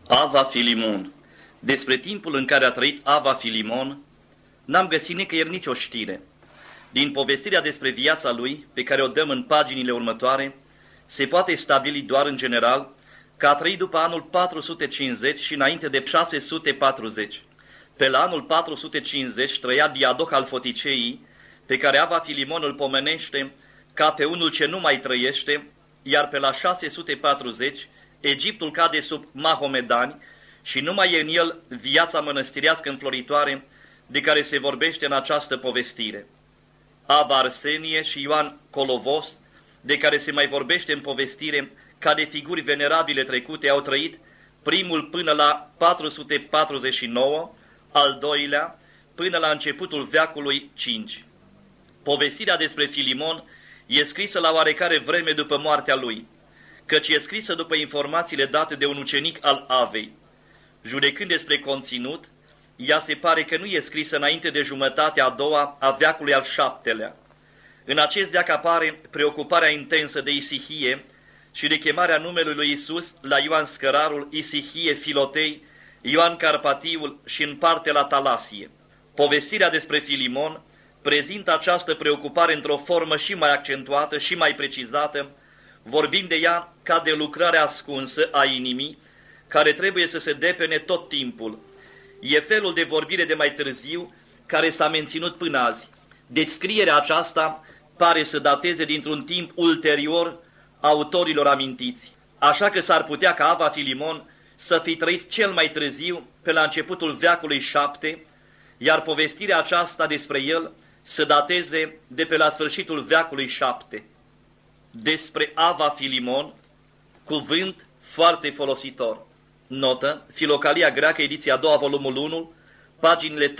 Ava Filimon. Despre timpul în care a trăit Ava Filimon, n-am găsit nicăieri nicio știre. Din povestirea despre viața lui, pe care o dăm în paginile următoare, se poate stabili doar în general că a trăit după anul 450 și înainte de 640. Pe la anul 450 trăia Diadoc al Foticeii, pe care Ava Filimon îl pomenește ca pe unul ce nu mai trăiește, iar pe la 640 Egiptul cade sub mahomedani și nu mai e în el viața mănăstirească înfloritoare de care se vorbește în această povestire. Ava Arsenie și Ioan Colovos, de care se mai vorbește în povestire ca de figuri venerabile trecute, au trăit, primul până la 449, al doilea până la începutul veacului 5. Povestirea despre Filimon e scrisă la oarecare vreme după moartea lui, căci e scrisă după informațiile date de un ucenic al Avei. Judecând despre conținut, ea se pare că nu e scrisă înainte de jumătatea a doua a veacului al 7-lea. În acest veac apare preocuparea intensă de Isihie și de chemarea numelui lui Isus la Ioan Scărarul, Isihie Filotei, Ioan Carpatiul și în parte la Talasie. Povestirea despre Filimon prezintă această preocupare într-o formă și mai accentuată și mai precizată, vorbind de ea ca de lucrare ascunsă a inimii, care trebuie să se depene tot timpul. E felul de vorbire de mai târziu care s-a menținut până azi. Deci scrierea aceasta pare să dateze dintr-un timp ulterior autorilor amintiți. Așa că s-ar putea ca Ava Filimon să fi trăit cel mai târziu, pe la începutul veacului 7, iar povestirea aceasta despre el să dateze de pe la sfârșitul veacului 7. Despre Ava Filimon, cuvânt foarte folositor. Notă, Filocalia greacă, ediția a doua, volumul 1, paginile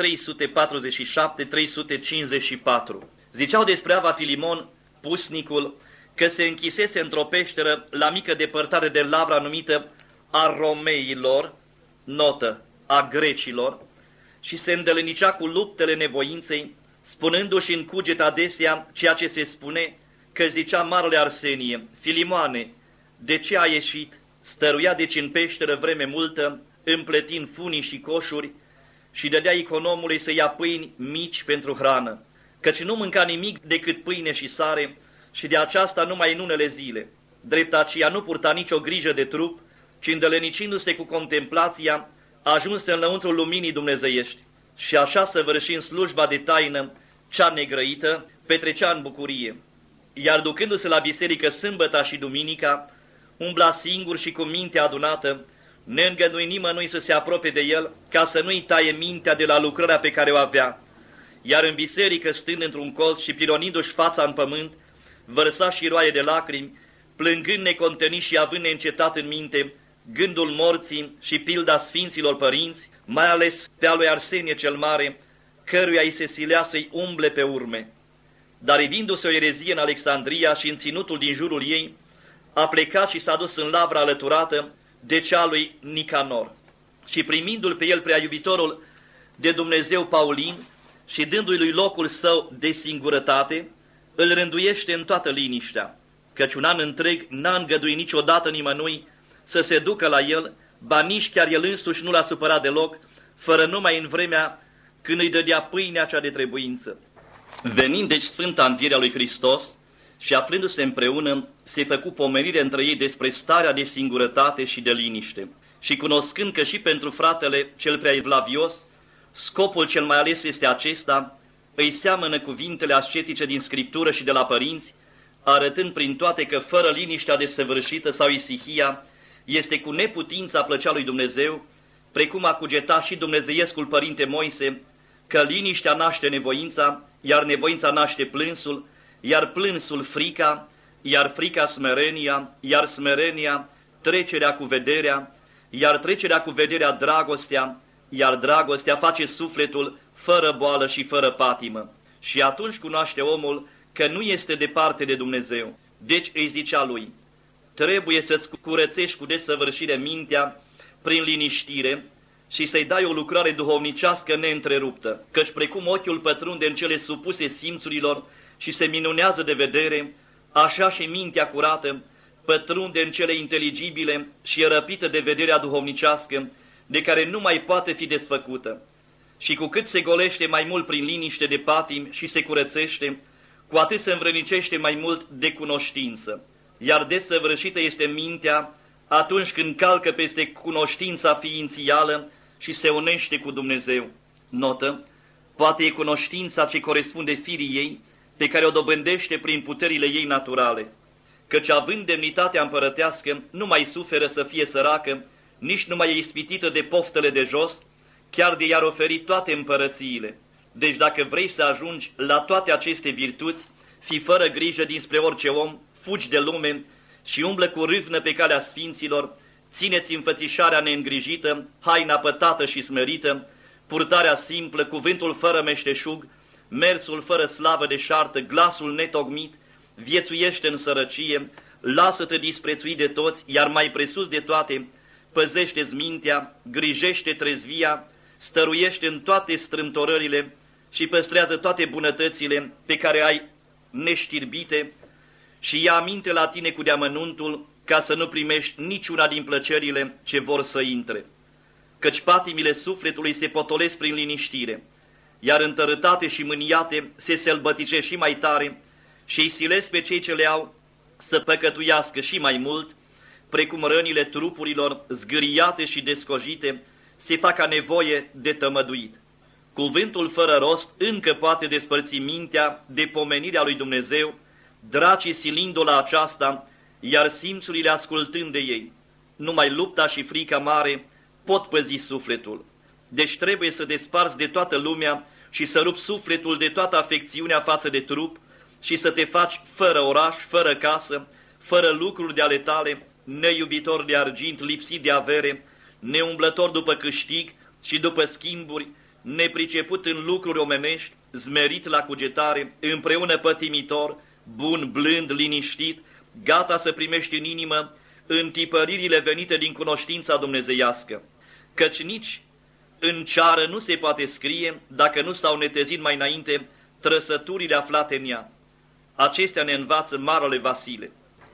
347-354. Ziceau despre Ava Filimon, pusnicul, că se închisese într-o peșteră la mică depărtare de lavra numită a romeilor, notă, a grecilor, și se îndelenicea cu luptele nevoinței, spunându-și în cuget adesea ceea ce se spune, că zicea marele Arsenie: Filimoane, de ce a ieșit? Stăruia deci în peșteră vreme multă, împletind funii și coșuri, și dădea economului să ia pâini mici pentru hrană, căci nu mânca nimic decât pâine și sare, și de aceasta numai în unele zile. Drept aceea nu purta nicio grijă de trup, ci îndelenicindu-se cu contemplația, a ajuns în lăuntrul luminii dumnezeiești, și așa săvârșind slujba de taină, cea negrăită, petrecea în bucurie. Iar ducându-se la biserică sâmbăta și duminica, umbla singur și cu mintea adunată, neîngădui nimănui să se apropie de el, ca să nu-i taie mintea de la lucrarea pe care o avea. Iar în biserică, stând într-un colț și pironindu-și fața în pământ, vărsa și roaie de lacrimi, plângând necontenit și având neîncetat în minte gândul morții și pilda sfinților părinți, mai ales pe a lui Arsenie cel Mare, căruia îi se silea să-i umble pe urme. Dar evindu-se o erezie în Alexandria și în ținutul din jurul ei, a plecat și s-a dus în lavra alăturată de cea lui Nicanor. Și primindu-l pe el prea iubitorul de Dumnezeu Paulin și dându-i lui locul său de singurătate, îl rânduiește în toată liniștea, căci un an întreg n-a îngăduit niciodată nimănui să se ducă la el, ba nici chiar el însuși nu l-a supărat deloc, fără numai în vremea când îi dădea pâinea cea de trebuință. Venind deci Sfânta Învierea lui Hristos și aflându-se împreună, se făcu pomenire între ei despre starea de singurătate și de liniște. Și cunoscând că și pentru fratele cel prea evlavios, scopul cel mai ales este acesta, îi seamănă cuvintele ascetice din Scriptură și de la părinți, arătând prin toate că fără liniștea desăvârșită sau isihia, este cu neputința plăcea lui Dumnezeu, precum a cugetat și dumnezeiescul părinte Moise, că liniștea naște nevoința, iar nevoința naște plânsul, iar plânsul frica, iar frica smerenia, iar smerenia trecerea cu vederea, iar trecerea cu vederea dragostea, iar dragostea face sufletul fără boală și fără patimă. Și atunci cunoaște omul că nu este departe de Dumnezeu. Deci îi zicea lui: trebuie să-ți curățești cu desăvârșire mintea prin liniștire și să-i dai o lucrare duhovnicească neîntreruptă, căci precum ochiul pătrunde în cele supuse simțurilor și se minunează de vedere, așa și mintea curată pătrunde în cele inteligibile și e răpită de vederea duhovnicească, de care nu mai poate fi desfăcută. Și cu cât se golește mai mult prin liniște de patim și se curățește, cu atât se învrănicește mai mult de cunoștință. Iar desăvârșită este mintea atunci când calcă peste cunoștința ființială și se unește cu Dumnezeu. Notă: poate e cunoștința ce corespunde firii ei, pe care o dobândește prin puterile ei naturale, căci având demnitatea împărătească, nu mai suferă să fie săracă, nici nu mai e ispitită de poftele de jos, chiar de i-ar oferi toate împărățiile. Deci dacă vrei să ajungi la toate aceste virtuți, fii fără grijă dinspre orice om, fugi de lume și umblă cu râvnă pe calea sfinților, ține-ți înfățișarea neîngrijită, haina pătată și smerită, purtarea simplă, cuvântul fără meșteșug, mersul fără slavă deșartă, glasul netocmit, viețuiește în sărăcie, lasă-te disprețui de toți, iar mai presus de toate, păzește-ți mintea, grijește trezvia, stăruiește în toate strâmtorările și păstrează toate bunătățile pe care ai neștirbite și ia aminte la tine cu deamănuntul ca să nu primești niciuna din plăcerile ce vor să intre. Căci patimile sufletului se potolesc prin liniștire, iar întărâtate și mâniate se sălbătice și mai tare și îi silesc pe cei ce le au să păcătuiască și mai mult, precum rănile trupurilor zgâriate și descojite se fac ca nevoie de tămăduit. Cuvântul fără rost încă poate despărți mintea de pomenirea lui Dumnezeu, dracii silindu la aceasta, iar simțurile ascultând de ei. Numai lupta și frica mare pot păzi sufletul. Deci trebuie să desparți de toată lumea și să rupi sufletul de toată afecțiunea față de trup și să te faci fără oraș, fără casă, fără lucruri de ale tale, neiubitor de argint, lipsit de avere, neumblător după câștig și după schimburi, nepriceput în lucruri omenești, zmerit la cugetare, împreună pătimitor, bun, blând, liniștit, gata să primești în inimă întipăririle venite din cunoștința dumnezeiască. Căci nici în ceară nu se poate scrie, dacă nu s-au netezit mai înainte trăsăturile aflate în ea. Acestea ne învață Marele Vasile.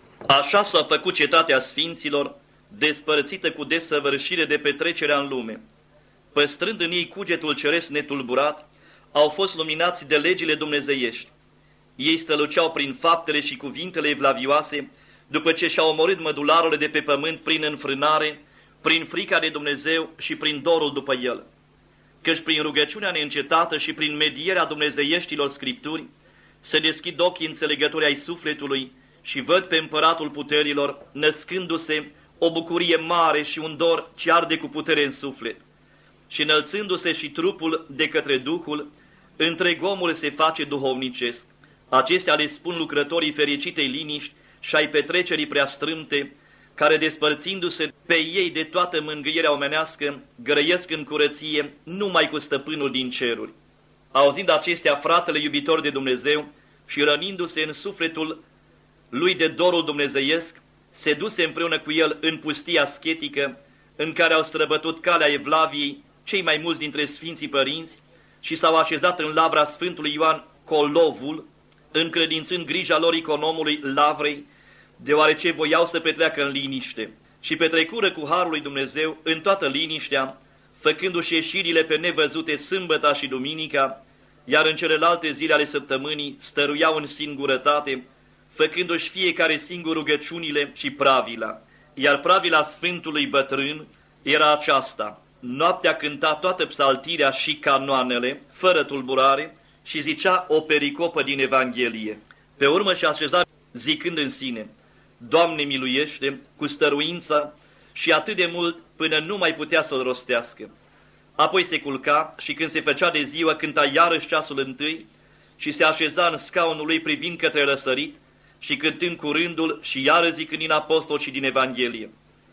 Așa s-a făcut cetatea sfinților, despărțită cu desăvârșire de petrecerea în lume. Păstrând în ei cugetul ceresc netulburat, au fost luminați de legile dumnezeiești. Ei stăluceau prin faptele și cuvintele evlavioase, după ce și-au omorât mădularele de pe pământ prin înfrânare, prin frica de Dumnezeu și prin dorul după El. Căci prin rugăciunea neîncetată și prin medierea dumnezeieștilor scripturi, se deschid ochii înțelegători ai sufletului și văd pe împăratul puterilor, născându-se o bucurie mare și un dor ce arde cu putere în suflet. Și înălțându-se și trupul de către Duhul, întreg omul se face duhovnicesc. Acestea le spun lucrătorii fericitei liniști și ai petrecerii prea strâmte, care despărțindu-se pe ei de toată mângâierea omenească, grăiesc în curăție numai cu stăpânul din ceruri. Auzind acestea, fratele iubitor de Dumnezeu și rănindu-se în sufletul lui de dorul dumnezeiesc, se duse împreună cu el în pustia aschetică, în care au străbătut calea Evlaviei cei mai mulți dintre Sfinții Părinți și s-au așezat în lavra Sfântului Ioan Colovul, încredințând grija lor economului lavrei, deoarece voiau să petreacă în liniște. Și petrecură cu harul lui Dumnezeu în toată liniștea, făcându-și ieșirile pe nevăzute sâmbăta și duminica, iar în celelalte zile ale săptămânii stăruiau în singurătate, făcându-și fiecare singur rugăciunile și pravila. Iar pravila Sfântului Bătrân era aceasta: noaptea cânta toată psaltirea și canoanele, fără tulburare, și zicea o pericopă din Evanghelie. Pe urmă și-a așezat zicând în sine: Doamne miluiește, cu stăruința, și atât de mult până nu mai putea să-l rostească. Apoi se culca și când se făcea de ziua cânta iarăși ceasul întâi și se așeza în scaunul lui privind către răsărit și cântând cu rândul și iară zicând din apostol și din Evanghelie.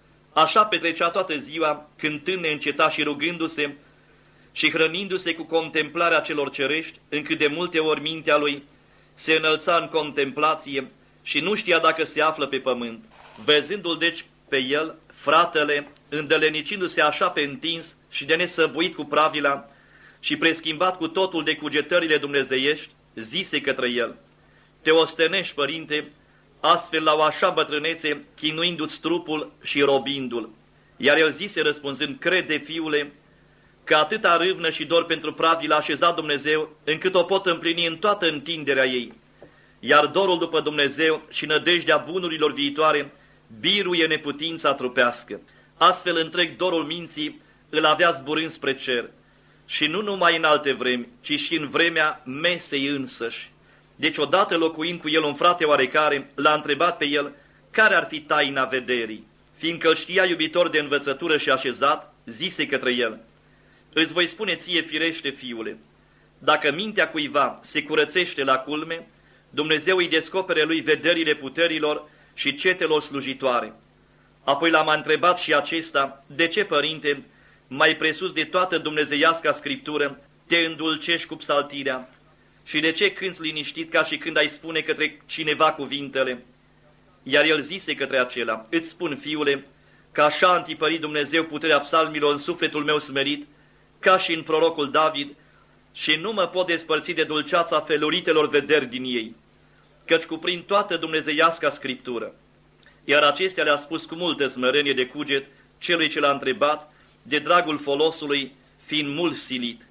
Așa petrecea toată ziua, cântând neîncetat și rugându-se și hrănindu-se cu contemplarea celor cerești, încât de multe ori mintea lui se înălța în contemplație și nu știa dacă se află pe pământ. Văzându-l deci pe el, fratele, îndălenicindu-se așa pe întins și de nesăbuit cu pravila și preschimbat cu totul de cugetările dumnezeiești, zise către el: Te ostenești, părinte, astfel la o așa bătrânețe, chinuindu-ți trupul și robindu-l. Iar el zise răspunzând, crede, fiule, că atâta râvnă și dor pentru pravii l-a așezat Dumnezeu, încât o pot împlini în toată întinderea ei. Iar dorul după Dumnezeu și nădejdea bunurilor viitoare biruie neputința trupească. Astfel întreg dorul minții îl avea zburând spre cer. Și nu numai în alte vremi, ci și în vremea mesei însăși. Deci odată locuind cu el un frate oarecare, l-a întrebat pe el care ar fi taina vederii. Fiindcă îl știa iubitor de învățătură și așezat, zise către el, îți voi spune ție firește, fiule, dacă mintea cuiva se curățește la culme, Dumnezeu îi descopere lui vederile puterilor și cetelor slujitoare. Apoi l-am întrebat și acesta, de ce, părinte, mai presus de toată dumnezeiasca scriptură, te îndulcești cu psaltirea? Și de ce cânți liniștit ca și când ai spune către cineva cuvintele? Iar el zise către acela, îți spun, fiule, că așa a întipărit Dumnezeu puterea psalmilor în sufletul meu smerit, ca și în prorocul David, și nu mă pot despărți de dulceața feluritelor vederi din ei, căci cuprind toată dumnezeiasca scriptură. Iar acestea le-a spus cu multă smerenie de cuget celui ce l-a întrebat, de dragul folosului, fiind mult silit.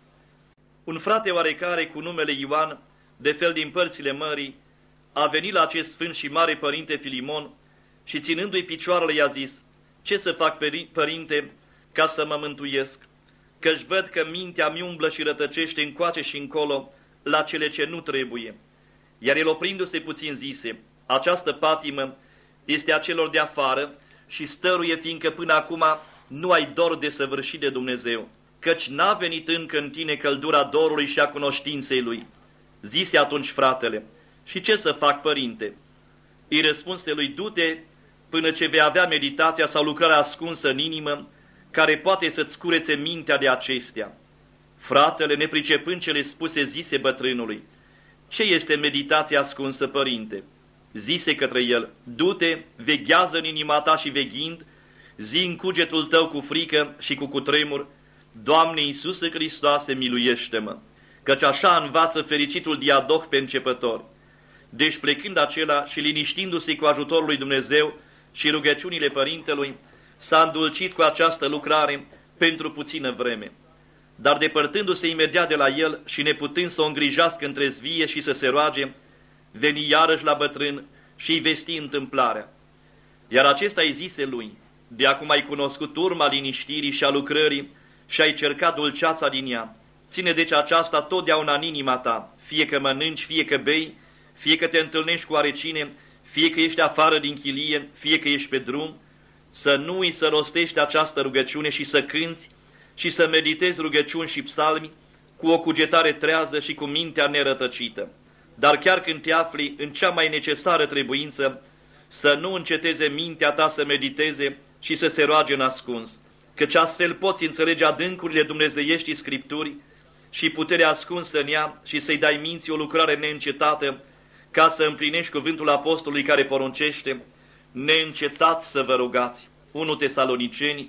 Un frate oarecare cu numele Ioan, de fel din părțile mării, a venit la acest sfânt și mare părinte Filimon și ținându-i picioarele i-a zis, ce să fac, părinte, ca să mă mântuiesc? Căci văd că mintea mi umblă și rătăcește încoace și încolo la cele ce nu trebuie. Iar el oprindu-se puțin zise, această patimă este a celor de afară și stăruie fiindcă până acum nu ai dor de săvârșit de Dumnezeu, căci n-a venit încă în tine căldura dorului și a cunoștinței lui. Zise atunci fratele, și ce să fac, părinte? Îi răspunse lui, du-te până ce vei avea meditația sau lucrarea ascunsă în inimă, care poate să-ți curețe mintea de acestea. Fratele, nepricepând cele spuse, zise bătrânului, ce este meditația ascunsă, părinte? Zise către el, du-te, veghează în inima ta și veghind, zi în cugetul tău cu frică și cu cutremur, Doamne Iisuse Hristoase, miluiește-mă, căci așa învață fericitul diadoh pe începător. Deci plecând acela și liniștindu-se cu ajutorul lui Dumnezeu și rugăciunile părintelui, s-a îndulcit cu această lucrare pentru puțină vreme. Dar depărtându-se imediat de la el și neputând să o îngrijească între zvie și să se roage, veni iarăși la bătrân și îi vesti întâmplarea. Iar acesta îi zise lui, de acum ai cunoscut urma liniștirii și a lucrării și ai cercat dulceața din ea. Ține deci aceasta totdeauna în inima ta, fie că mănânci, fie că bei, fie că te întâlnești cu arecine, fie că ești afară din chilie, fie că ești pe drum, să nu îi să rostești această rugăciune și să cânți și să meditezi rugăciuni și psalmi cu o cugetare trează și cu mintea nerătăcită. Dar chiar când te afli în cea mai necesară trebuință, să nu înceteze mintea ta să mediteze și să se roage în ascuns, căci astfel poți înțelege adâncurile dumnezeieștii Scripturi și puterea ascunsă în ea și să-i dai minții o lucrare neîncetată, ca să împlinești cuvântul apostolului care poruncește, neîncetat să vă rugați. 1 Tesaloniceni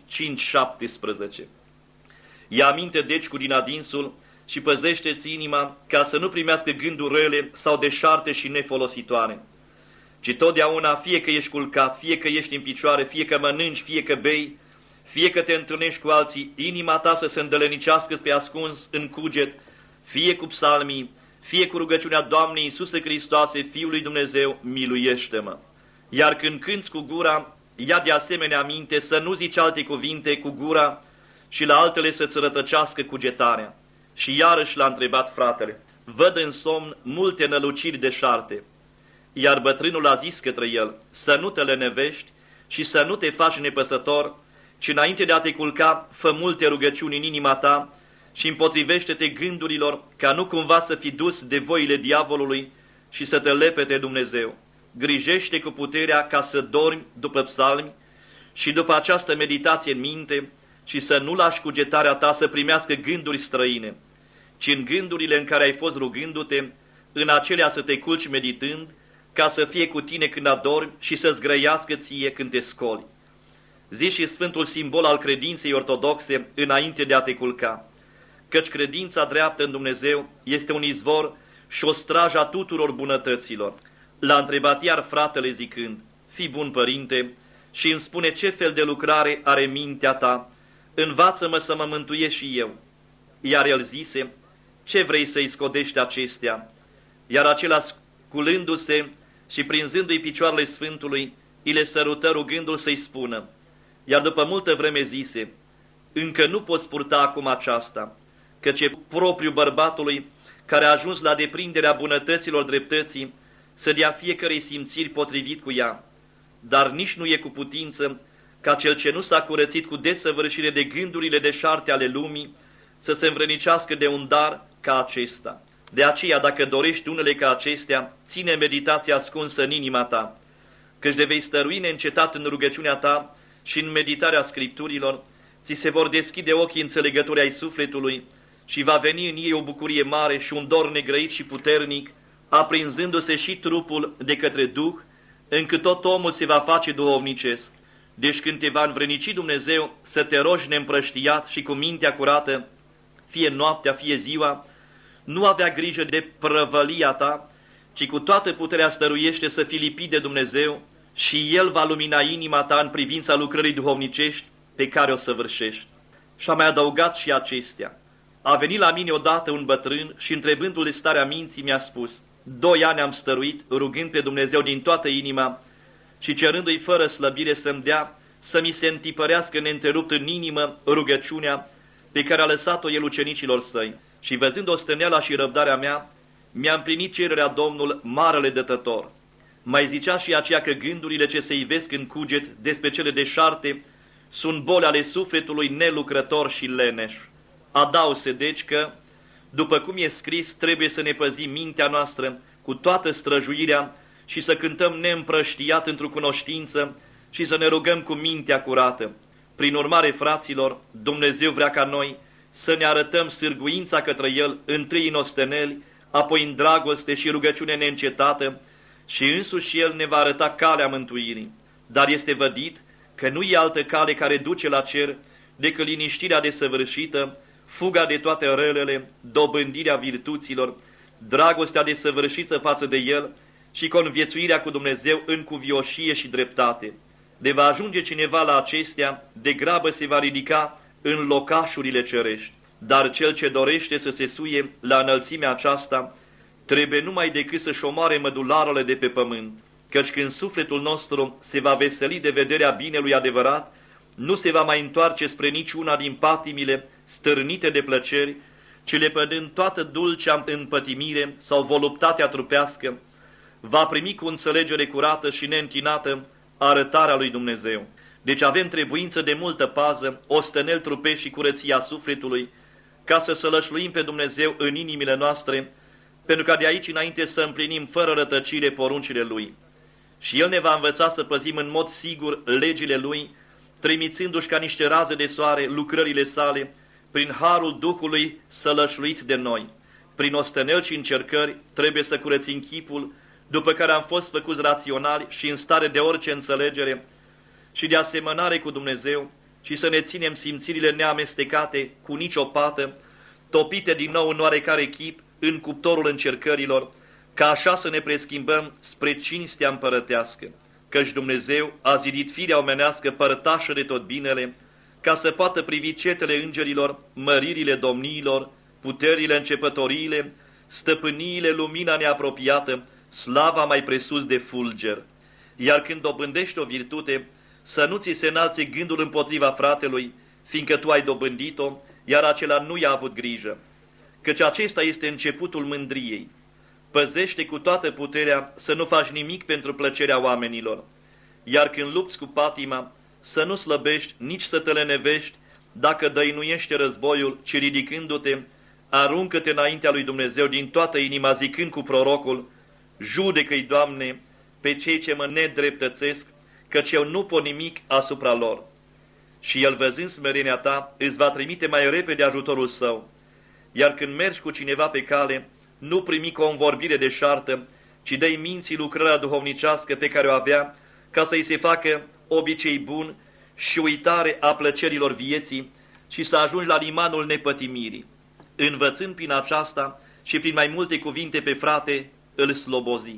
5:17. Ia aminte deci cu din adinsul și păzește-ți inima ca să nu primească gânduri rele sau deșarte și nefolositoare, ci totdeauna, fie că ești culcat, fie că ești în picioare, fie că mănânci, fie că bei, fie că te întâlnești cu alții, inima ta să se îndălănicească pe ascuns în cuget, fie cu psalmii, fie cu rugăciunea Doamnei Iisuse Hristoase, Fiul lui Dumnezeu, miluiește-mă. Iar când cânți cu gura, ia de asemenea aminte să nu zici alte cuvinte cu gura și la altele să-ți rătăcească cugetarea. Și iarăși l-a întrebat fratele, văd în somn multe năluciri deșarte. Iar bătrânul a zis către el, să nu te lenevești și să nu te faci nepăsător, ci înainte de a te culca, fă multe rugăciuni în inima ta și împotrivește-te gândurilor, ca nu cumva să fii dus de voile diavolului și să te lepete Dumnezeu. Grijește cu puterea ca să dormi după psalmi și după această meditație în minte și să nu lași cugetarea ta să primească gânduri străine, ci în gândurile în care ai fost rugându-te, în acelea să te culci meditând, ca să fie cu tine când adormi și să-ți grăiască ție când te scoli. Zi și sfântul simbol al credinței ortodoxe înainte de a te culca, căci credința dreaptă în Dumnezeu este un izvor și o strajă a tuturor bunătăților. L-a întrebat iar fratele zicând, fii bun părinte și îmi spune ce fel de lucrare are mintea ta, învață-mă să mă mântuiesc și eu. Iar el zise, ce vrei să-i scodești acestea? Iar acela, sculându-se și prinzându-i picioarele Sfântului, îi le sărută rugându-l să-i spună. Iar după multă vreme zise, încă nu poți purta acum aceasta, căci e propriu bărbatului care a ajuns la deprinderea bunătăților dreptății să dea fiecărei simțiri potrivit cu ea, dar nici nu e cu putință ca cel ce nu s-a curățit cu desăvârșire de gândurile deșarte ale lumii să se învrănicească de un dar ca acesta. De aceea, dacă dorești unele ca acestea, ține meditația ascunsă în inima ta, căci de vei stărui neîncetat în rugăciunea ta și în meditarea Scripturilor, ți se vor deschide ochii înțelegători ai sufletului și va veni în ei o bucurie mare și un dor negrăit și puternic, aprinzându-se și trupul de către Duh, încât tot omul se va face duhovnicesc. Deci când te va învrănici Dumnezeu să te rogi neîmprăștiat și cu mintea curată, fie noaptea, fie ziua, nu avea grijă de prăvălia ta, ci cu toată puterea stăruiește să fii lipit de Dumnezeu și El va lumina inima ta în privința lucrării duhovnicești pe care o săvârșești. Și a mai adăugat și acestea. A venit la mine odată un bătrân și întrebându-l de starea minții mi-a spus, 2 ani am stăruit rugând pe Dumnezeu din toată inima și cerându-i fără slăbire să-mi dea să mi se întipărească neîntrerupt în inimă rugăciunea pe care a lăsat-o el ucenicilor săi. Și văzând osteneala și răbdarea mea, mi-a împlinit cererea Domnul Marele Dătător. Mai zicea și aceea că gândurile ce se ivesc în cuget despre cele deșarte sunt boli ale sufletului nelucrător și leneș. Adause deci că, după cum e scris, trebuie să ne păzim mintea noastră cu toată străjuirea și să cântăm neîmprăștiat într-o cunoștință și să ne rugăm cu mintea curată. Prin urmare, fraților, Dumnezeu vrea ca noi să ne arătăm sârguința către El, întâi în osteneli, apoi în dragoste și rugăciune neîncetată, și însuși El ne va arăta calea mântuirii. Dar este vădit că nu e altă cale care duce la cer decât liniștirea desăvârșită, fuga de toate relele, dobândirea virtuților, dragostea desăvârșită față de El și conviețuirea cu Dumnezeu în cuvioșie și dreptate. De va ajunge cineva la acestea, de grabă se va ridica în locașurile cerești. Dar cel ce dorește să se suie la înălțimea aceasta, trebuie numai decât să-și omoare mădularele de pe pământ, căci când sufletul nostru se va veseli de vederea binelui adevărat, nu se va mai întoarce spre niciuna din patimile stârnite de plăceri, ci lepădând toată dulcea împătimire sau voluptatea trupească, va primi cu înțelegere curată și neîntinată arătarea lui Dumnezeu. Deci avem trebuință de multă pază, ostenel trupești și curăția sufletului, ca să sălășluim pe Dumnezeu în inimile noastre, pentru ca de aici înainte să împlinim fără rătăcire poruncile Lui. Și El ne va învăța să păzim în mod sigur legile Lui, trimițându-și ca niște raze de soare lucrările sale, prin harul Duhului sălășluit de noi. Prin ostenel și încercări trebuie să curățim chipul, după care am fost făcuți raționali și în stare de orice înțelegere și de asemănare cu Dumnezeu, și să ne ținem simțirile neamestecate cu nicio pată, topite din nou în oarecare chip în cuptorul încercărilor, ca așa să ne preschimbăm spre cinstea împărătească, căci Dumnezeu a zidit firea omenească părtașă de tot binele, ca să poată privi cetele îngerilor, măririle domniilor, puterile începătoriile, stăpâniile, lumina neapropiată, slava mai presus de fulger. Iar când dobândești o virtute, să nu ți se înalțe gândul împotriva fratelui, fiindcă tu ai dobândit-o, iar acela nu i-a avut grijă, căci acesta este începutul mândriei. Păzește cu toată puterea să nu faci nimic pentru plăcerea oamenilor, iar când lupți cu patima, să nu slăbești, nici să te lenevești, dacă dăinuiește războiul, ci ridicându-te, aruncă-te înaintea lui Dumnezeu din toată inima, zicând cu prorocul, judecă-i, Doamne, pe cei ce mă nedreptățesc, căci eu nu pot nimic asupra lor. Și El, văzând smerenia ta, îți va trimite mai repede ajutorul Său. Iar când mergi cu cineva pe cale, nu primi cu o învorbire deșartă, ci dă-i minții lucrarea duhovnicească pe care o avea, ca să-i se facă obicei bun și uitare a plăcerilor vieții și să ajungi la limanul nepătimirii. Învățând prin aceasta și prin mai multe cuvinte pe frate, îl slobozi.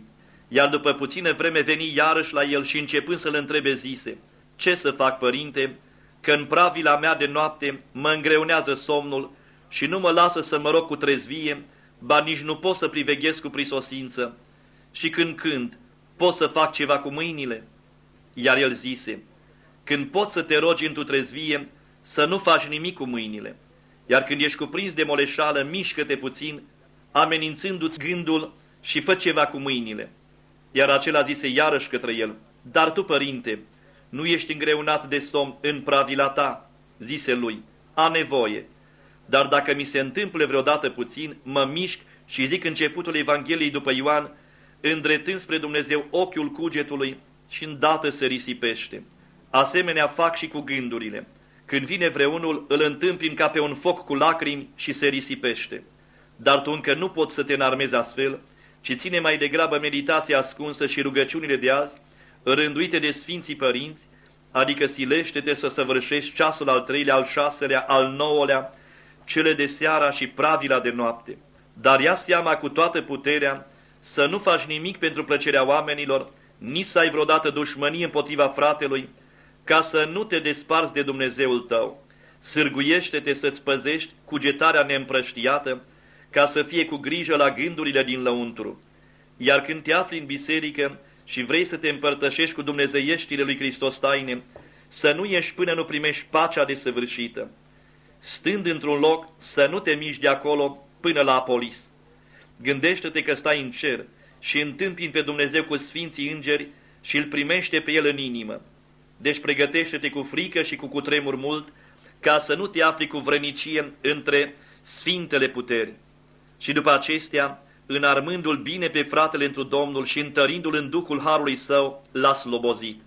Iar după puțină vreme veni iarăși la el și începând să-l întrebe zise: Ce să fac, părinte, că în pravila mea de noapte mă îngreunează somnul și nu mă lasă să mă rog cu trezvie, ba nici nu pot să priveghez cu prisosință. Și când pot să fac ceva cu mâinile? Iar el zise: Când poți să te rogi într-o trezvie, să nu faci nimic cu mâinile. Iar când ești cuprins de moleșală, mișcă-te puțin, amenințându-ți gândul și fă ceva cu mâinile. Iar acela zise iarăși către el: Dar tu, părinte, nu ești îngreunat de somn în pravila ta? Zise lui: Am nevoie. Dar dacă mi se întâmplă vreodată puțin, mă mișc și zic începutul Evangheliei după Ioan, îndreptând spre Dumnezeu ochiul cugetului și îndată se risipește. Asemenea fac și cu gândurile. Când vine vreunul, îl întâmpin ca pe un foc cu lacrimi și se risipește. Dar tu încă nu poți să te înarmezi astfel, ci ține mai degrabă meditația ascunsă și rugăciunile de azi, rânduite de Sfinții Părinți, adică silește-te să săvârșești ceasul al 3-lea, al 6-lea, al 9-lea, cele de seara și pravila de noapte. Dar ia seama cu toată puterea să nu faci nimic pentru plăcerea oamenilor, nici să ai vreodată dușmănie împotriva fratelui, ca să nu te desparți de Dumnezeul tău. Sârguiește-te să-ți păzești cugetarea neîmprăștiată, ca să fie cu grijă la gândurile din lăuntru. Iar când te afli în biserică și vrei să te împărtășești cu dumnezeieștile lui Hristos taine, să nu ieși până nu primești pacea desăvârșită. Stând într-un loc, să nu te miști de acolo până la Apolis. Gândește-te că stai în cer și întâmpini pe Dumnezeu cu sfinții îngeri și îl primește pe el în inimă. Deci pregătește-te cu frică și cu cutremur mult, ca să nu te afli cu vrănicie între sfintele puteri. Și după acestea, înarmându-l bine pe fratele întru Domnul și întărindu-l în Duhul Harului Său, l-a slobozit.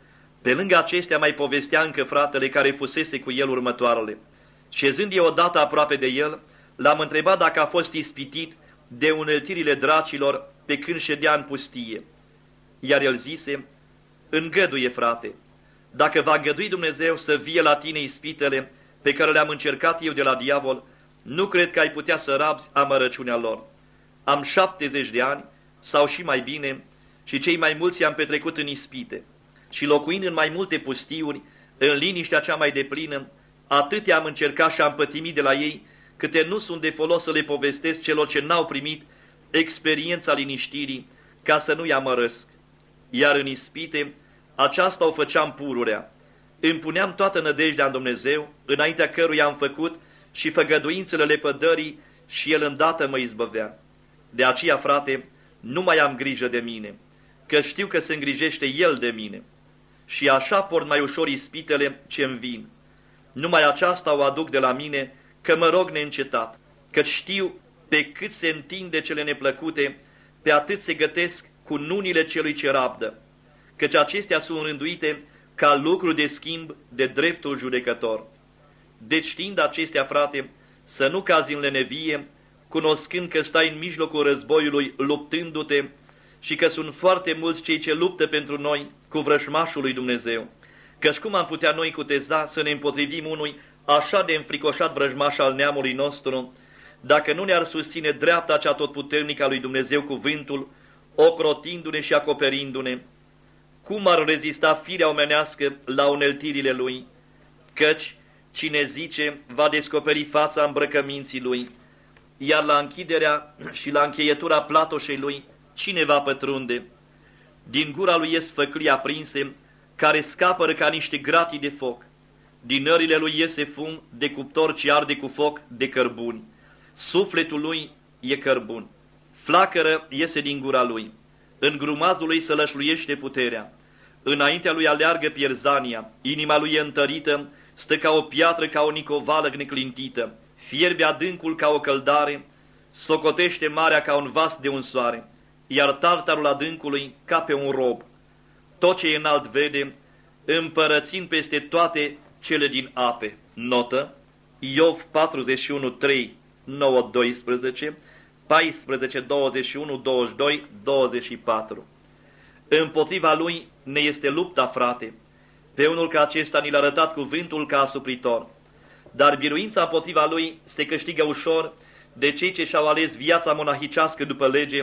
Pe lângă acestea mai povestea încă fratele care fusese cu el următoarele. Șezând eu odată aproape de el, l-am întrebat dacă a fost ispitit de uneltirile dracilor pe când ședea în pustie. Iar el zise: Îngăduie, frate, dacă va îngădui Dumnezeu să vie la tine ispitele pe care le-am încercat eu de la diavol, nu cred că ai putea să rabzi amărăciunea lor. Am 70 de ani, sau și mai bine, și cei mai mulți am petrecut în ispite. Și locuind în mai multe pustiuri, în liniștea cea mai deplină, atâtea am încercat și am pătimit de la ei, câte nu sunt de folos să le povestesc celor ce n-au primit experiența liniștirii, ca să nu-i amărăsc. Iar în ispite, aceasta o făceam pururea. Îmi puneam toată nădejdea în Dumnezeu, înaintea căruia am făcut și făgăduințele lepădării, și El îndată mă izbăvea. De aceea, frate, nu mai am grijă de mine, că știu că se îngrijește El de mine. Și așa port mai ușor ispitele ce-mi vin. Numai aceasta o aduc de la mine, că mă rog neîncetat, căci știu pe cât se întinde cele neplăcute, pe atât se gătesc cu nunile celui ce rabdă, căci acestea sunt rânduite ca lucru de schimb de dreptul judecător. Deci știind acestea, frate, să nu cazi în lenevie, cunoscând că stai în mijlocul războiului luptându-te și că sunt foarte mulți cei ce luptă pentru noi cu vrășmașul lui Dumnezeu. Căci cum am putea noi cuteza să ne împotrivim unui așa de înfricoșat vrăjmaș al neamului nostru, dacă nu ne-ar susține dreapta cea totputernică a lui Dumnezeu cuvântul, ocrotindu-ne și acoperindu-ne? Cum ar rezista firea omenească la uneltirile lui? Căci cine zice va descoperi fața îmbrăcăminții lui, iar la închiderea și la încheietura platoșei lui, cine va pătrunde? Din gura lui ies făclii aprinse, care scapără ca niște gratii de foc. Din nările lui iese fum de cuptor ce arde cu foc de cărbuni. Sufletul lui e cărbun. Flacără iese din gura lui. În grumazul lui se lășluiește puterea. Înaintea lui aleargă pierzania. Inima lui e întărită, stă ca o piatră, ca o nicovală neclintită. Fierbe adâncul ca o căldare, socotește marea ca un vas de un soare, iar tartarul adâncului ca pe un rob. Tot ce e înalt vede, împărățind peste toate cele din ape. Notă: Iov 41, 3, 9, 12, 14, 21, 22, 24. Împotriva lui ne este lupta, frate. Pe unul ca acesta ni l-a arătat cuvântul ca asupritor. Dar biruința împotriva lui se câștigă ușor de cei ce și-au ales viața monahicească după lege,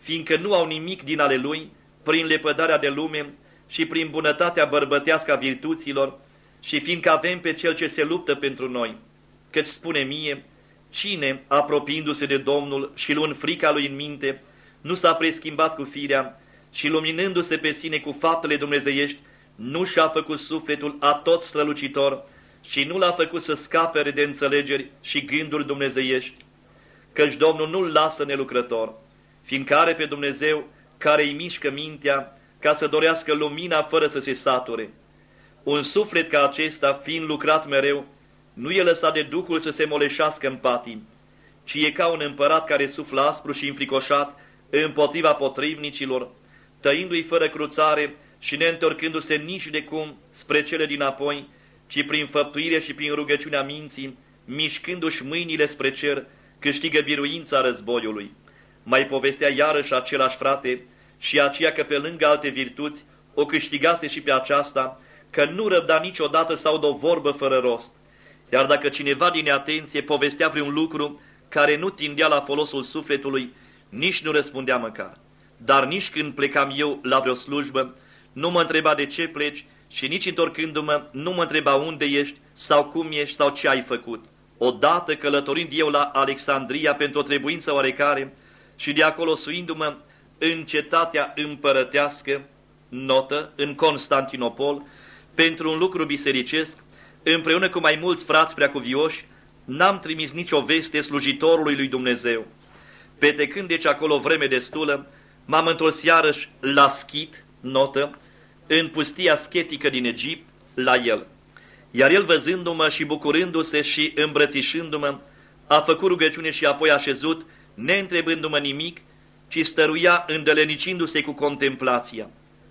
fiindcă nu au nimic din ale lui, prin lepădarea de lume și prin bunătatea bărbătească a virtuților, și fiindcă avem pe Cel ce se luptă pentru noi. Căci spune mie, cine, apropiindu-se de Domnul și luând frica lui în minte, nu s-a preschimbat cu firea și luminându-se pe sine cu faptele dumnezeiești, nu și-a făcut sufletul atot strălucitor și nu l-a făcut să scapere de înțelegeri și gânduri dumnezeiești, căci Domnul nu-l lasă nelucrător, fiindcă are pe Dumnezeu care îi mișcă mintea ca să dorească lumina fără să se sature. Un suflet ca acesta, fiind lucrat mereu, nu e lăsat de Duhul să se moleșească în patim, ci e ca un împărat care suflă aspru și înfricoșat împotriva potrivnicilor, tăindu-i fără cruțare și neîntorcându-se nici de cum spre cele dinapoi, ci prin făptuire și prin rugăciunea minții, mișcându-și mâinile spre cer, câștigă biruința războiului. Mai povestea iarăși același frate și aceea că pe lângă alte virtuți o câștigase și pe aceasta, că nu răbda niciodată să audă o vorbă fără rost. Iar dacă cineva din neatenție povestea vreun lucru care nu tindea la folosul sufletului, nici nu răspundea măcar. Dar nici când plecam eu la vreo slujbă, nu mă întreba de ce pleci și nici întorcându-mă nu mă întreba unde ești sau cum ești sau ce ai făcut. Odată călătorind eu la Alexandria pentru o trebuință oarecare și de acolo suindu-mă în cetatea împărătească, notă, în Constantinopol, pentru un lucru bisericesc, împreună cu mai mulți frați preacuvioși, n-am trimis nicio veste slujitorului lui Dumnezeu. Petrecând deci acolo vreme destulă, m-am întors iarăși la Schit, notă, în pustia schetică din Egipt, la el. Iar el, văzându-mă și bucurându-se și îmbrățișându-mă, a făcut rugăciune și apoi a șezut, neîntrebându-mă nimic, ci stăruia îndelenicindu-se cu contemplația.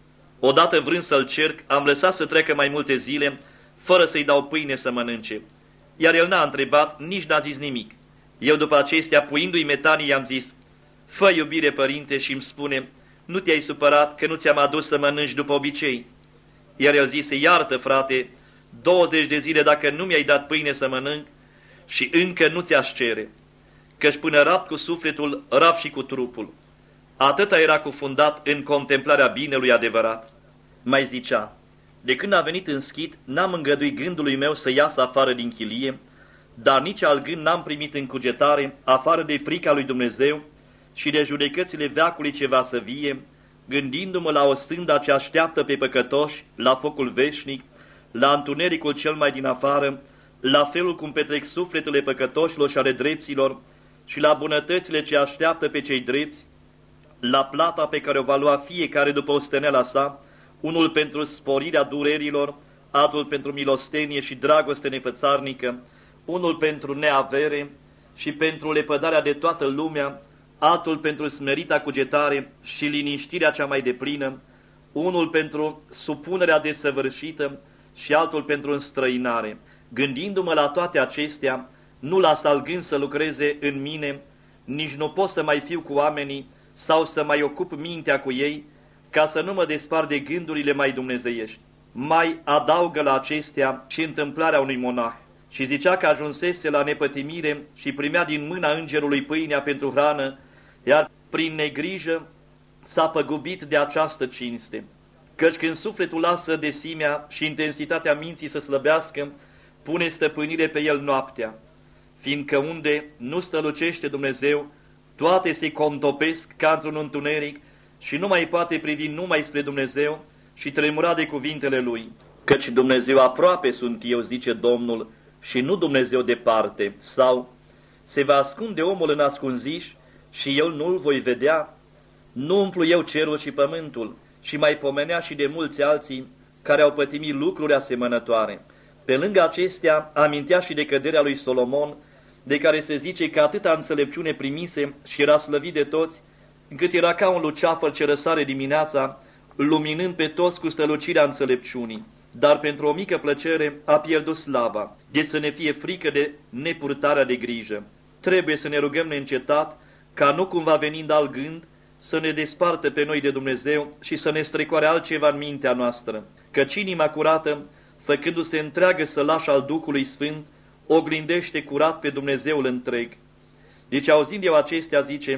Odată vrând să-l cerc, am lăsat să treacă mai multe zile, fără să-i dau pâine să mănânce. Iar el n-a întrebat, nici n-a zis nimic. Eu după acestea, puindu-i metanii, i-am zis, fă iubire, părinte, și îmi spune, nu te-ai supărat că nu ți-am adus să mănânci după obicei? Iar el zise, iartă, frate, 20 de zile dacă nu mi-ai dat pâine să mănânc și încă nu ți-aș cere, căci până rapt cu sufletul, rapt și cu trupul. Atâta era cufundat în contemplarea binelui adevărat. Mai zicea, de când a venit în Schit, n-am îngăduit gândului meu să iasă afară din chilie, dar nici al gând n-am primit în cugetare, afară de frica lui Dumnezeu și de judecățile veacului ce va să vie, gândindu-mă la o sânda ce așteaptă pe păcătoși, la focul veșnic, la întunericul cel mai din afară, la felul cum petrec sufletele păcătoșilor și ale drepților și la bunătățile ce așteaptă pe cei drepți, la plata pe care o va lua fiecare după osteneala sa, unul pentru sporirea durerilor, altul pentru milostenie și dragoste nefățarnică, unul pentru neavere și pentru lepădarea de toată lumea, altul pentru smerita cugetare și liniștirea cea mai deplină, unul pentru supunerea desăvârșită și altul pentru înstrăinare. Gândindu-mă la toate acestea, nu las al gând să lucreze în mine, nici nu pot să mai fiu cu oamenii sau să mai ocup mintea cu ei, ca să nu mă despart de gândurile mai dumnezeiești. Mai adaugă la acestea și întâmplarea unui monah și zicea că ajunsese la nepătimire și primea din mâna îngerului pâinea pentru hrană, iar prin negrijă s-a păgubit de această cinste. Căci când sufletul lasă desimea și intensitatea minții să slăbească, pune stăpânire pe el noaptea, fiindcă unde nu strălucește Dumnezeu, toate se contopesc ca într-un întuneric și nu mai poate privi numai spre Dumnezeu și tremura de cuvintele Lui. Căci Dumnezeu aproape sunt eu, zice Domnul, și nu Dumnezeu departe. Sau se va ascunde omul în ascunziș și eu nu-l voi vedea? Nu umplu eu cerul și pământul? Și mai pomenea și de mulți alții care au pătimit lucruri asemănătoare. Pe lângă acestea amintea și de căderea lui Solomon, de care se zice că atâta înțelepciune primise și era slăvit de toți, încât era ca un luceafăr ce răsare dimineața, luminând pe toți cu strălucirea înțelepciunii. Dar pentru o mică plăcere a pierdut slava, de să ne fie frică de nepurtarea de grijă. Trebuie să ne rugăm neîncetat, ca nu cumva venind alt gând, să ne despartă pe noi de Dumnezeu și să ne strecoare altceva în mintea noastră. Căci inima curată, făcându-se întreagă sălaș al Duhului Sfânt, oglindește curat pe Dumnezeul întreg. Deci auzind eu acestea, zice,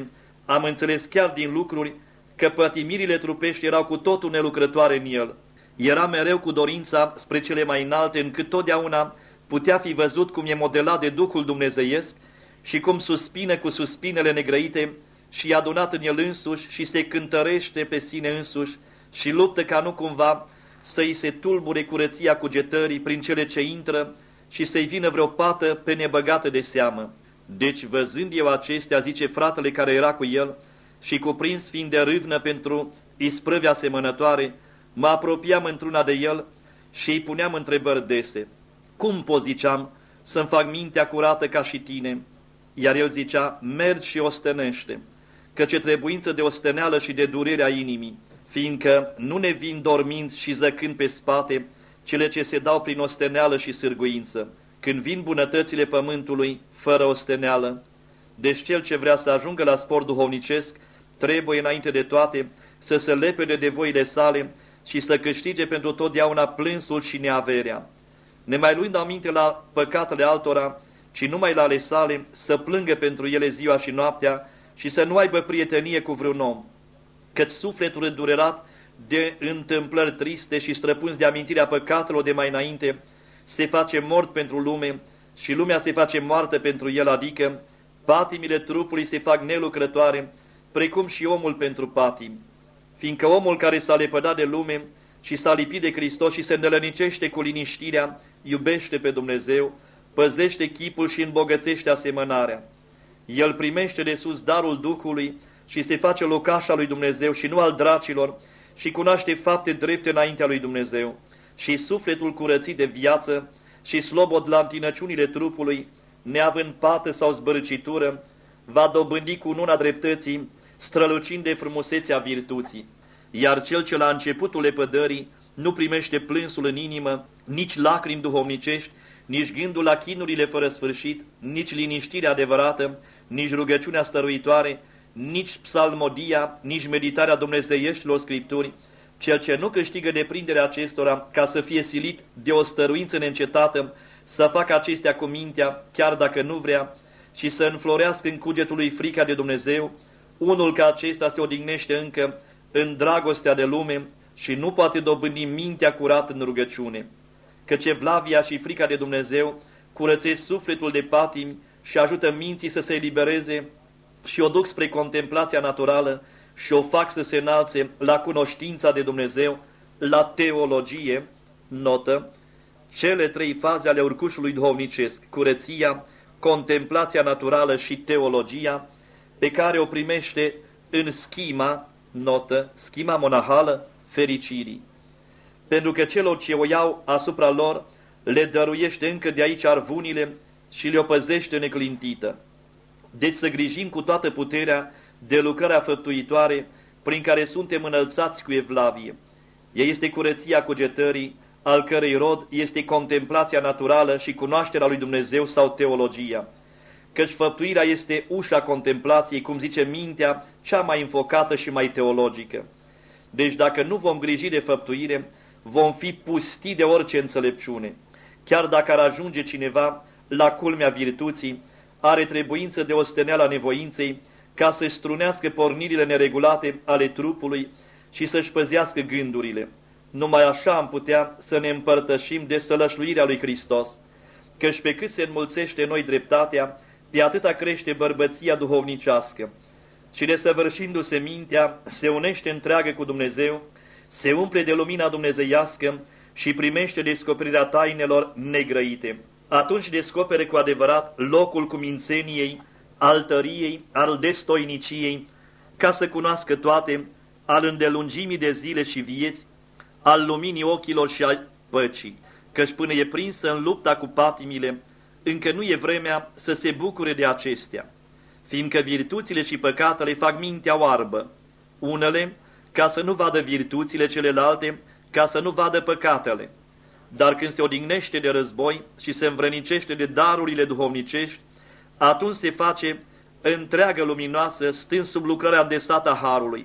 am înțeles chiar din lucruri că pătimirile trupești erau cu totul nelucrătoare în el. Era mereu cu dorința spre cele mai înalte, încât totdeauna putea fi văzut cum e modelat de Duhul Dumnezeiesc și cum suspină cu suspinele negrăite și e adunat în el însuși și se cântărește pe sine însuși și luptă ca nu cumva să-i se tulbure curăția cugetării prin cele ce intră și să-i vină vreo pată pe nebăgată de seamă. Deci, văzând eu acestea, zice fratele care era cu el, și cuprins fiind de râvnă pentru isprăvi asemănătoare, mă apropiam într-una de el și îi puneam întrebări dese. Cum poți, ziceam, să-mi fac mintea curată ca și tine? Iar el zicea, mergi și ostenește, căci e trebuință de osteneală și de durerea inimii, fiindcă nu ne vin dormind și zăcând pe spate cele ce se dau prin osteneală și sârguință, când vin bunătățile pământului fără osteneală. Deci cel ce vrea să ajungă la spor duhovnicesc trebuie înainte de toate să se lepede de voile sale și să câștige pentru totdeauna plânsul și neaverea. Ne mai luând aminte la păcatele altora, ci numai la ale sale, să plângă pentru ele ziua și noaptea și să nu aibă prietenie cu vreun om. Căci sufletul îndurerat de întâmplări triste și străpunzi de amintirea păcatelor de mai înainte, se face mort pentru lume și lumea se face moartă pentru el, adică patimile trupului se fac nelucrătoare, precum și omul pentru patimi. Fiindcă omul care s-a lepădat de lume și s-a lipit de Hristos și se îndălănicește cu liniștirea, iubește pe Dumnezeu, păzește chipul și îmbogățește asemănarea. El primește de sus darul Duhului și se face locaș al lui Dumnezeu și nu al dracilor și cunoaște fapte drepte înaintea lui Dumnezeu și sufletul curățit de viață și slobod la întinăciunile trupului, neavând pată sau zbărâcitură, va dobândi cu cununa dreptății, strălucind de frumusețea virtuții. Iar cel ce la începutul lepădării nu primește plânsul în inimă, nici lacrimi duhovnicești, nici gândul la chinurile fără sfârșit, nici liniștirea adevărată, nici rugăciunea stăruitoare, nici psalmodia, nici meditarea dumnezeieștilor scripturi, cel ce nu câștigă deprinderea acestora ca să fie silit de o stăruință neîncetată, să facă acestea cu mintea, chiar dacă nu vrea, și să înflorească în cugetul lui frica de Dumnezeu, unul ca acesta se odihnește încă în dragostea de lume și nu poate dobândi mintea curată în rugăciune. Căci evlavia și frica de Dumnezeu curățesc sufletul de patimi și ajută minții să se elibereze și o duc spre contemplația naturală și o fac să se înalțe la cunoștința de Dumnezeu, la teologie, notă, cele trei faze ale urcușului duhovnicesc, curăția, contemplația naturală și teologia, pe care o primește în schima, notă, schima monahală fericirii. Pentru că celor ce o iau asupra lor le dăruiește încă de aici arvunile și le-o păzește neclintită. Deci să grijim cu toată puterea de lucrarea făptuitoare prin care suntem înălțați cu evlavie. Ea este curăția cugetării, al cărei rod este contemplația naturală și cunoașterea lui Dumnezeu sau teologia. Căci făptuirea este ușa contemplației, cum zice mintea, cea mai înfocată și mai teologică. Deci dacă nu vom griji de făptuire, vom fi pustii de orice înțelepciune. Chiar dacă ar ajunge cineva la culmea virtuții, are trebuință de osteneala nevoinței ca să-și strunească pornirile neregulate ale trupului și să-și păzească gândurile. Numai așa am putea să ne împărtășim de sălășluirea lui Hristos, căci pe cât se înmulțește noi dreptatea, pe atâta crește bărbăția duhovnicească. Și desăvârșindu-se mintea, se unește întreagă cu Dumnezeu, se umple de lumina dumnezeiască și primește descoperirea tainelor negrăite. Atunci descopere cu adevărat locul cumințeniei, al tăriei, al destoiniciei, ca să cunoască toate, al îndelungimii de zile și vieți, al luminii ochilor și al păcii, căci până e prinsă în lupta cu patimile, încă nu e vremea să se bucure de acestea, fiindcă virtuțile și păcatele fac mintea oarbă, unele ca să nu vadă virtuțile, celelalte ca să nu vadă păcatele. Dar când se odihnește de război și se învrănicește de darurile duhovnicești, atunci se face întreagă luminoasă, stând sub lucrarea îndesată a harului.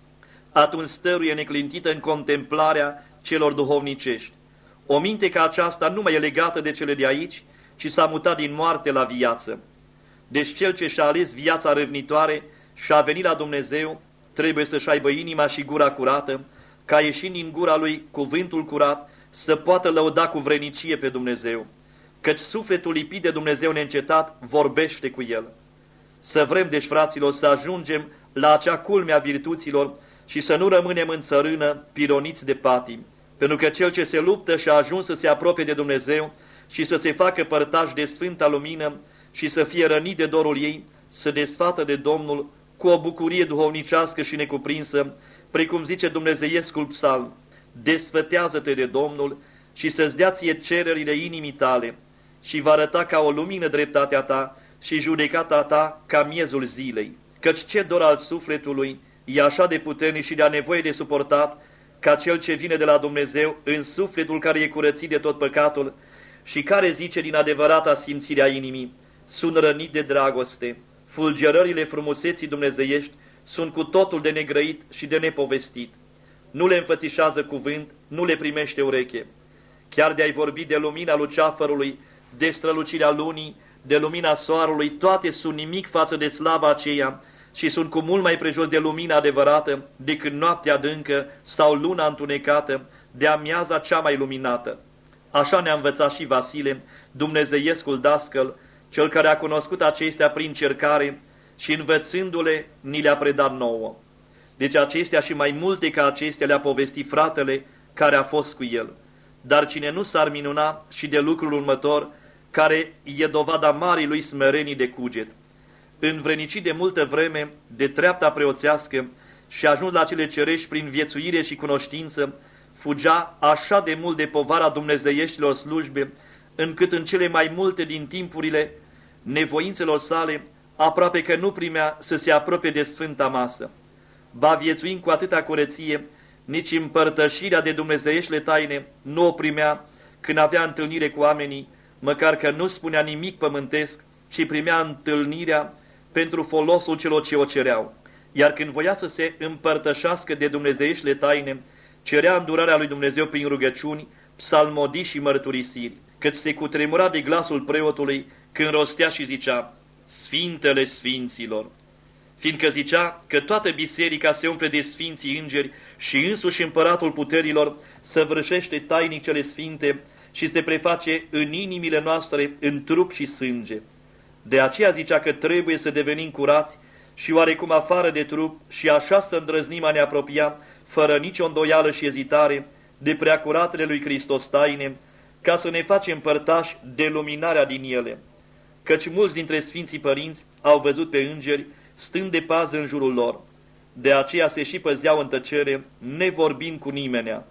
Atunci stăruie neclintită în contemplarea celor duhovnicești. O minte ca aceasta nu mai e legată de cele de aici, ci s-a mutat din moarte la viață. Deci cel ce și-a ales viața râvnitoare și a venit la Dumnezeu, trebuie să-și aibă inima și gura curată, ca ieșind din gura lui cuvântul curat, să poată lăuda cu vrenicie pe Dumnezeu, căci sufletul lipit de Dumnezeu neîncetat vorbește cu el. Să vrem, deci, fraților, să ajungem la acea culme a virtuților și să nu rămânem în țărână pironiți de patim, pentru că cel ce se luptă și a ajuns să se apropie de Dumnezeu și să se facă părtaș de sfânta lumină și să fie rănit de dorul ei, să desfată de Domnul cu o bucurie duhovnicească și necuprinsă, precum zice dumnezeiescul psalm: desfătează-te de Domnul și să-ți dea ție cererile inimii tale și va arăta ca o lumină dreptatea ta și judecata ta ca miezul zilei. Căci ce dor al sufletului e așa de puternic și de-a nevoie de suportat ca cel ce vine de la Dumnezeu în sufletul care e curățit de tot păcatul și care zice din adevărata simțire a inimii: sunt rănit de dragoste. Fulgerările frumuseții dumnezeiești sunt cu totul de negrăit și de nepovestit. Nu le înfățișează cuvânt, nu le primește ureche. Chiar de a-i vorbi de lumina luceafărului, de strălucirea lunii, de lumina soarelui, toate sunt nimic față de slava aceea și sunt cu mult mai prejos de lumina adevărată decât noaptea adâncă sau luna întunecată, de amiaza cea mai luminată. Așa ne-a învățat și Vasile, dumnezeiescul dascăl, cel care a cunoscut acestea prin cercare și învățându-le ni le-a predat nouă. Deci acestea și mai multe ca acestea le-a povestit fratele care a fost cu el. Dar cine nu s-ar minuna și de lucrul următor, care e dovada marii lui smerenii de cuget. Învrenicit de multă vreme de treapta preoțească și ajuns la cele cerești prin viețuire și cunoștință, fugea așa de mult de povara dumnezeieștilor slujbe, încât în cele mai multe din timpurile nevoințelor sale, aproape că nu primea să se apropie de sfânta masă. Ba viețuind cu atâta curăție, nici împărtășirea de dumnezeieștile taine nu o primea când avea întâlnire cu oamenii, măcar că nu spunea nimic pământesc, ci primea întâlnirea pentru folosul celor ce o cereau. Iar când voia să se împărtășească de dumnezeieștile taine, cerea îndurarea lui Dumnezeu prin rugăciuni, psalmodii și mărturisiri, cât se cutremura de glasul preotului când rostea și zicea: Sfintele Sfinților, fiindcă zicea că toată biserica se umple de sfinții îngeri și însuși împăratul puterilor săvârșește tainic cele sfinte și se preface în inimile noastre în trup și sânge. De aceea zicea că trebuie să devenim curați și oarecum afară de trup și așa să îndrăznim a ne apropia, fără nicio îndoială și ezitare, de preacuratele lui Hristos taine, ca să ne facem părtași de luminarea din ele. Căci mulți dintre Sfinții Părinți au văzut pe îngeri stând de pază în jurul lor. De aceea se și păzeau în tăcere, nevorbind cu nimenea.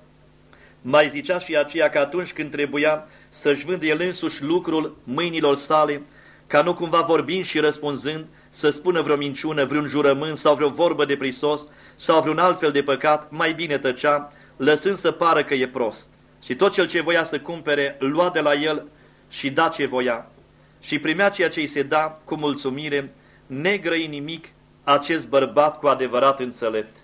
Mai zicea și aceea că atunci când trebuia să-și vândă el însuși lucrul mâinilor sale, ca nu cumva vorbind și răspunzând, să spună vreo minciună, vreun jurământ sau vreo vorbă de prisos sau vreun alt fel de păcat, mai bine tăcea, lăsând să pară că e prost. Și tot cel ce voia să cumpere, lua de la el și da ce voia. Și primea ceea ce îi se da cu mulțumire, negrăi nimic acest bărbat cu adevărat înțelept.